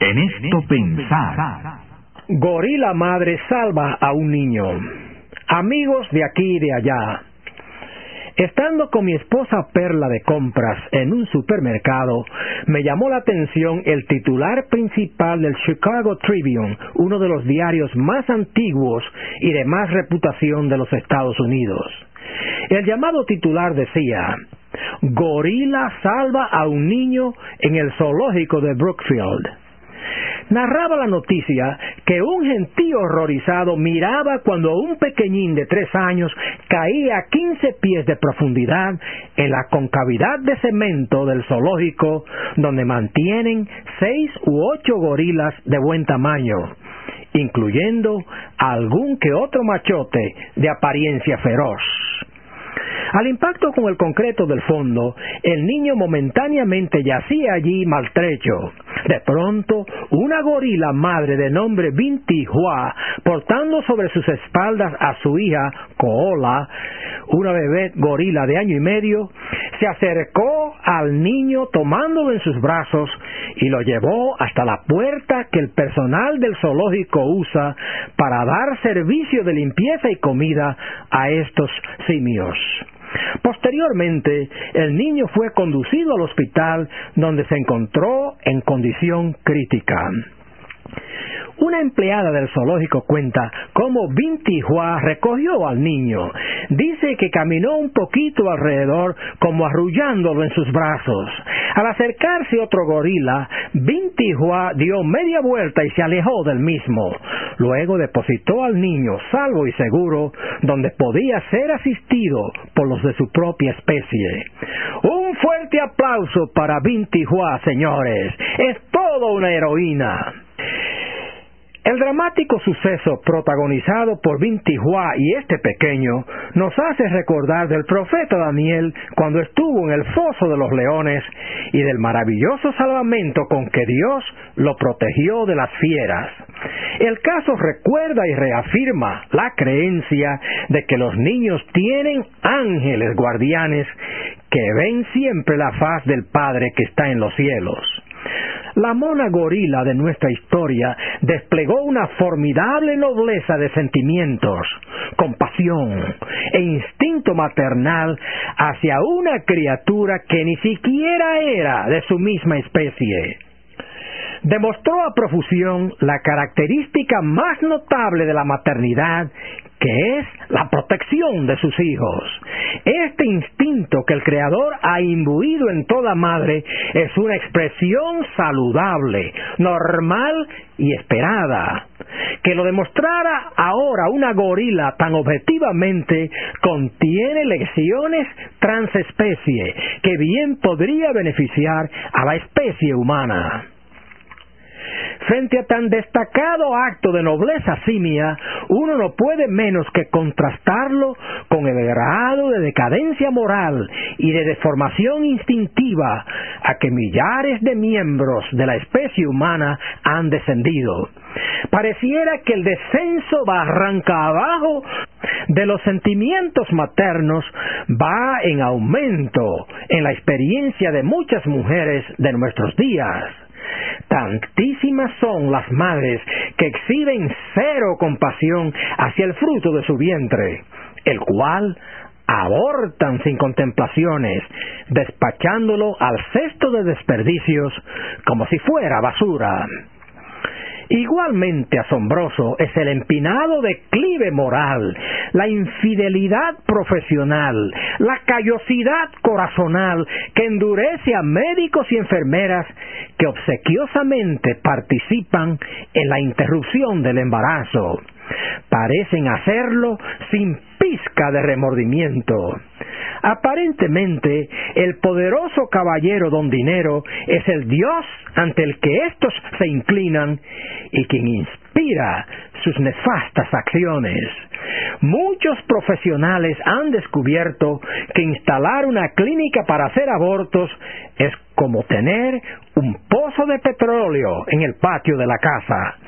En esto pensar. Gorila madre salva a un niño. Amigos de aquí y de allá. Estando con mi esposa Perla de compras en un supermercado, me llamó la atención el titular principal del Chicago Tribune, uno de los diarios más antiguos y de más reputación de los Estados Unidos. El llamado titular decía: Gorila salva a un niño en el zoológico de Brookfield. Narraba la noticia que un gentío horrorizado miraba cuando un pequeñín de 3 años caía a 15 pies de profundidad en la concavidad de cemento del zoológico, donde mantienen 6 u 8 gorilas de buen tamaño, incluyendo algún que otro machote de apariencia feroz. Al impacto con el concreto del fondo, el niño momentáneamente yacía allí maltrecho. De pronto, una gorila madre de nombre Binti Hua, portando sobre sus espaldas a su hija Koala, una bebé gorila de 1 año y medio, se acercó al niño tomándolo en sus brazos y lo llevó hasta la puerta que el personal del zoológico usa para dar servicio de limpieza y comida a estos simios. Posteriormente, el niño fue conducido al hospital, donde se encontró en condición crítica. Una empleada del zoológico cuenta cómo Binti Hua recogió al niño. Dice que caminó un poquito alrededor, como arrullándolo en sus brazos. Al acercarse otro gorila, Binti Hua dio media vuelta y se alejó del mismo. Luego depositó al niño salvo y seguro, donde podía ser asistido por los de su propia especie. Un fuerte aplauso para Binti Hua, señores. Es toda una heroína. El dramático suceso protagonizado por Binti Hua y este pequeño nos hace recordar del profeta Daniel cuando estuvo en el foso de los leones y del maravilloso salvamento con que Dios lo protegió de las fieras. El caso recuerda y reafirma la creencia de que los niños tienen ángeles guardianes que ven siempre la faz del Padre que está en los cielos. La mona gorila de nuestra historia desplegó una formidable nobleza de sentimientos, compasión e instinto maternal hacia una criatura que ni siquiera era de su misma especie. Demostró a profusión la característica más notable de la maternidad, que es la protección de sus hijos. Este instinto que el Creador ha imbuido en toda madre es una expresión saludable, normal y esperada. Que lo demostrara ahora una gorila tan objetivamente contiene lecciones transespecie que bien podría beneficiar a la especie humana. Frente a tan destacado acto de nobleza simia, uno no puede menos que contrastarlo con el grado de decadencia moral y de deformación instintiva a que millares de miembros de la especie humana han descendido. Pareciera que el descenso barranca abajo de los sentimientos maternos va en aumento en la experiencia de muchas mujeres de nuestros días. Tantísimas son las madres que exhiben cero compasión hacia el fruto de su vientre, el cual abortan sin contemplaciones, despachándolo al cesto de desperdicios como si fuera basura. Igualmente asombroso es el empinado declive moral, la infidelidad profesional, la callosidad corazonal que endurece a médicos y enfermeras que obsequiosamente participan en la interrupción del embarazo. Parecen hacerlo sin pizca de remordimiento. Aparentemente, el poderoso caballero don Dinero es el Dios ante el que estos se inclinan y quien inspira sus nefastas acciones. Muchos profesionales han descubierto que instalar una clínica para hacer abortos es como tener un pozo de petróleo en el patio de la casa.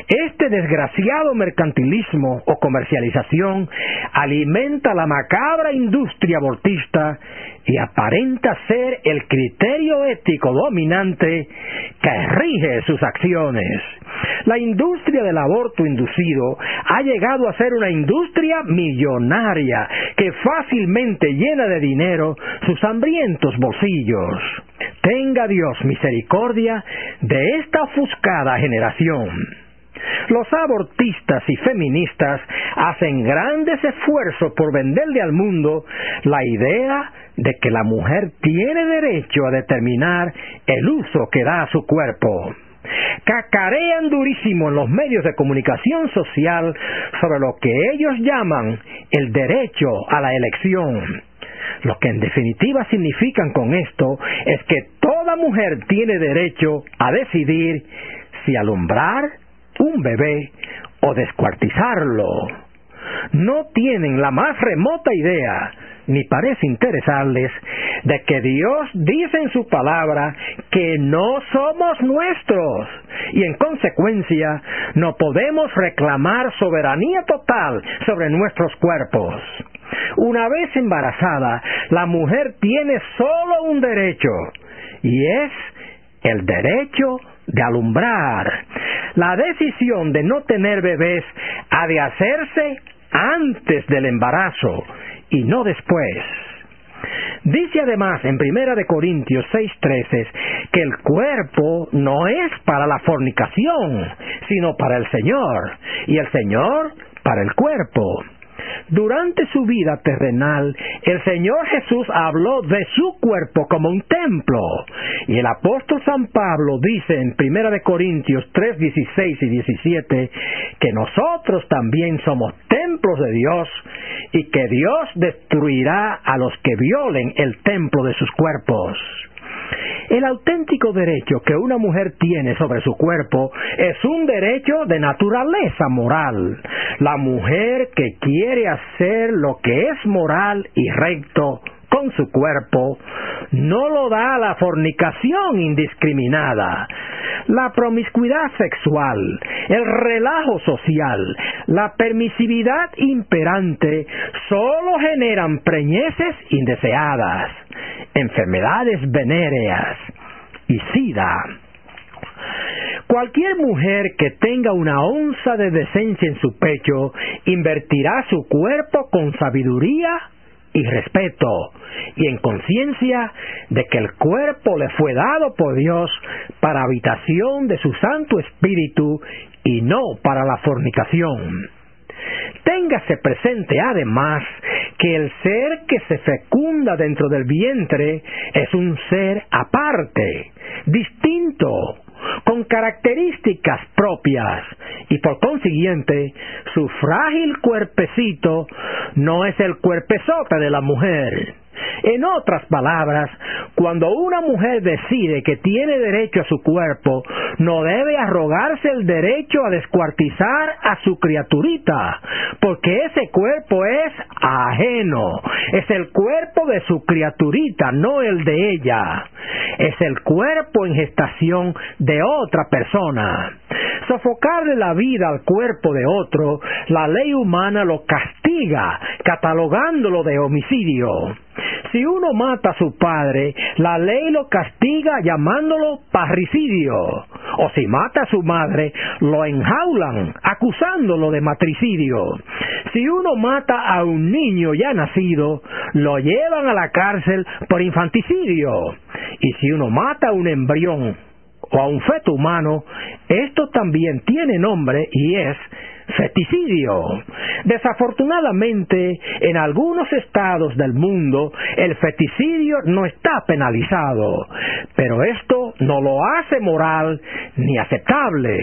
Este desgraciado mercantilismo o comercialización alimenta la macabra industria abortista y aparenta ser el criterio ético dominante que rige sus acciones. La industria del aborto inducido ha llegado a ser una industria millonaria que fácilmente llena de dinero sus hambrientos bolsillos. Tenga Dios misericordia de esta ofuscada generación. Los abortistas y feministas hacen grandes esfuerzos por venderle al mundo la idea de que la mujer tiene derecho a determinar el uso que da a su cuerpo. Cacarean durísimo en los medios de comunicación social sobre lo que ellos llaman el derecho a la elección. Lo que en definitiva significan con esto es que toda mujer tiene derecho a decidir si alumbrar un bebé o descuartizarlo. No tienen la más remota idea, ni parece interesarles, de que Dios dice en su palabra que no somos nuestros y en consecuencia no podemos reclamar soberanía total sobre nuestros cuerpos. Una vez embarazada, la mujer tiene solo un derecho, y es el derecho de alumbrar. La decisión de no tener bebés ha de hacerse antes del embarazo y no después. Dice además en 1 Corintios 6:13 que el cuerpo no es para la fornicación, sino para el Señor, y el Señor para el cuerpo. Durante su vida terrenal, el Señor Jesús habló de su cuerpo como un templo. Y el apóstol San Pablo dice en 1 Corintios 3:16 y 17 que nosotros también somos templos de Dios y que Dios destruirá a los que violen el templo de sus cuerpos. El auténtico derecho que una mujer tiene sobre su cuerpo es un derecho de naturaleza moral. La mujer que quiere hacer lo que es moral y recto con su cuerpo no lo da a la fornicación indiscriminada, la promiscuidad sexual, el relajo social, la permisividad imperante solo generan preñeces indeseadas, enfermedades venéreas y sida. Cualquier mujer que tenga una onza de decencia en su pecho invertirá su cuerpo con sabiduría y respeto, y en conciencia de que el cuerpo le fue dado por Dios para habitación de su Santo Espíritu y no para la fornicación. Téngase presente además que el ser que se fecunda dentro del vientre es un ser aparte, distinto, con características propias, y por consiguiente su frágil cuerpecito no es el cuerpezote de la mujer. En otras palabras, cuando una mujer decide que tiene derecho a su cuerpo, no debe arrogarse el derecho a descuartizar a su criaturita, porque ese cuerpo es ajeno, es el cuerpo de su criaturita, no el de ella. Es el cuerpo en gestación de otra persona. Sofocarle la vida al cuerpo de otro, la ley humana lo castiga, catalogándolo de homicidio. Si uno mata a su padre, la ley lo castiga llamándolo parricidio. O si mata a su madre, lo enjaulan acusándolo de matricidio. Si uno mata a un niño ya nacido, lo llevan a la cárcel por infanticidio. Y si uno mata a un embrión o a un feto humano, esto también tiene nombre y es feticidio. Desafortunadamente, en algunos estados del mundo, el feticidio no está penalizado, pero esto no lo hace moral ni aceptable.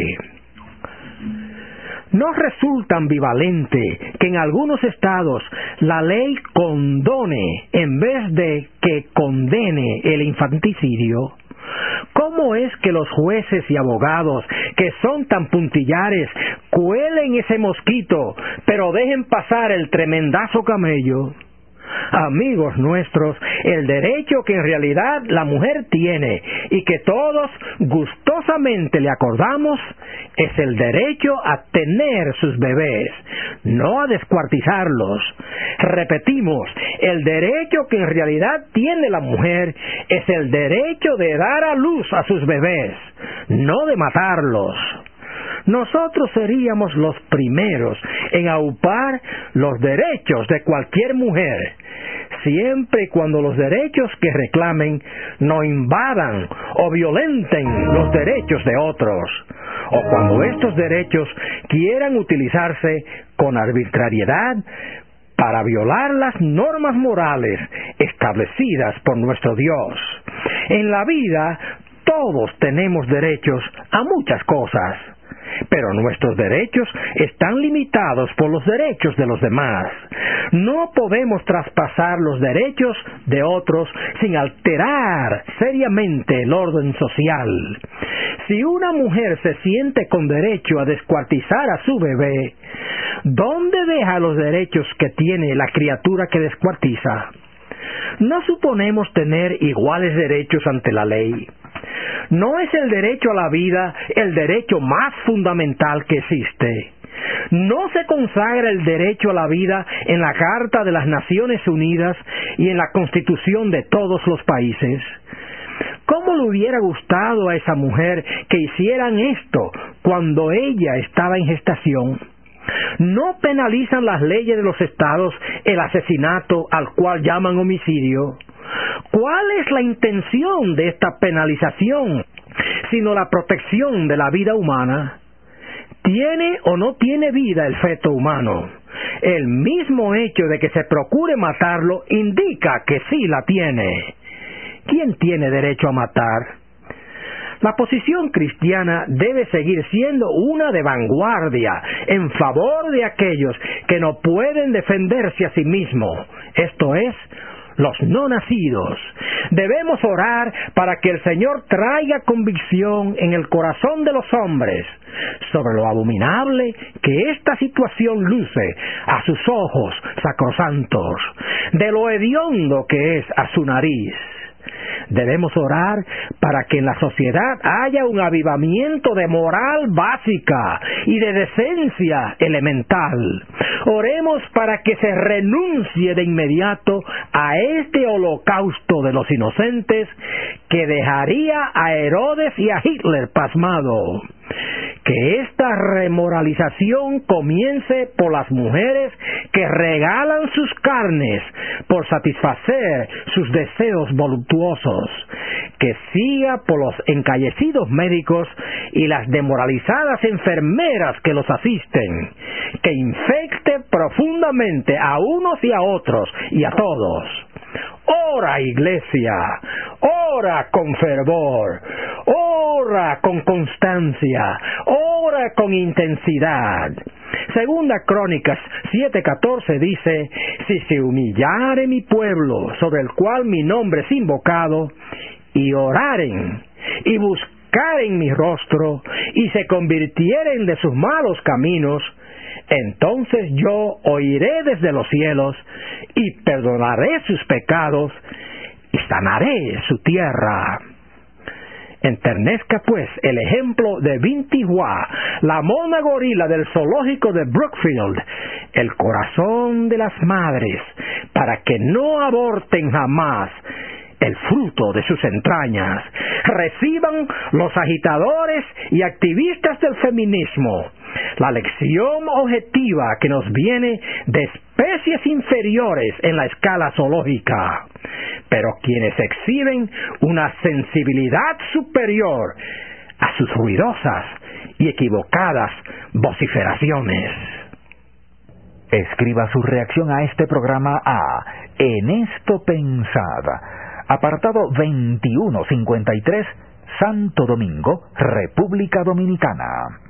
¿No resulta ambivalente que en algunos estados la ley condone en vez de que condene el infanticidio? ¿Cómo es que los jueces y abogados, que son tan puntillares, cuelen ese mosquito, pero dejen pasar el tremendazo camello? Amigos nuestros, el derecho que en realidad la mujer tiene y que todos gustosamente le acordamos es el derecho a tener sus bebés, no a descuartizarlos. Repetimos, el derecho que en realidad tiene la mujer es el derecho de dar a luz a sus bebés, no de matarlos. Nosotros seríamos los primeros en aupar los derechos de cualquier mujer, siempre y cuando los derechos que reclamen no invadan o violenten los derechos de otros, o cuando estos derechos quieran utilizarse con arbitrariedad para violar las normas morales establecidas por nuestro Dios. En la vida todos tenemos derechos a muchas cosas, pero nuestros derechos están limitados por los derechos de los demás. No podemos traspasar los derechos de otros sin alterar seriamente el orden social. Si una mujer se siente con derecho a descuartizar a su bebé, ¿dónde deja los derechos que tiene la criatura que descuartiza? ¿No suponemos tener iguales derechos ante la ley? ¿No es el derecho a la vida el derecho más fundamental que existe? ¿No se consagra el derecho a la vida en la Carta de las Naciones Unidas y en la Constitución de todos los países? ¿Cómo le hubiera gustado a esa mujer que hicieran esto cuando ella estaba en gestación? ¿No penalizan las leyes de los estados el asesinato al cual llaman homicidio? ¿Cuál es la intención de esta penalización, sino la protección de la vida humana? ¿Tiene o no tiene vida el feto humano? El mismo hecho de que se procure matarlo indica que sí la tiene. ¿Quién tiene derecho a matar? La posición cristiana debe seguir siendo una de vanguardia en favor de aquellos que no pueden defenderse a sí mismos, esto es, los no nacidos. Debemos orar para que el Señor traiga convicción en el corazón de los hombres sobre lo abominable que esta situación luce a sus ojos sacrosantos, de lo hediondo que es a su nariz. Debemos orar para que en la sociedad haya un avivamiento de moral básica y de decencia elemental. Oremos para que se renuncie de inmediato a este holocausto de los inocentes que dejaría a Herodes y a Hitler pasmado. Que esta remoralización comience por las mujeres que regalan sus carnes por satisfacer sus deseos voluptuosos, que siga por los encallecidos médicos y las demoralizadas enfermeras que los asisten, que infecte profundamente a unos y a otros y a todos. Ora, iglesia, ora con fervor, ora con constancia, ora con intensidad. Segunda Crónicas 7:14 dice: si se humillare mi pueblo, sobre el cual mi nombre es invocado, y oraren, y buscaren mi rostro, y se convirtieren de sus malos caminos, entonces yo oiré desde los cielos, y perdonaré sus pecados, y sanaré su tierra. Enternezca pues el ejemplo de Binti Hua, la mona gorila del zoológico de Brookfield, el corazón de las madres, para que no aborten jamás el fruto de sus entrañas. Reciban los agitadores y activistas del feminismo la lección objetiva que nos viene de especies inferiores en la escala zoológica, pero quienes exhiben una sensibilidad superior a sus ruidosas y equivocadas vociferaciones. Escriba su reacción a este programa a En esto pensad, apartado 2153, Santo Domingo, República Dominicana.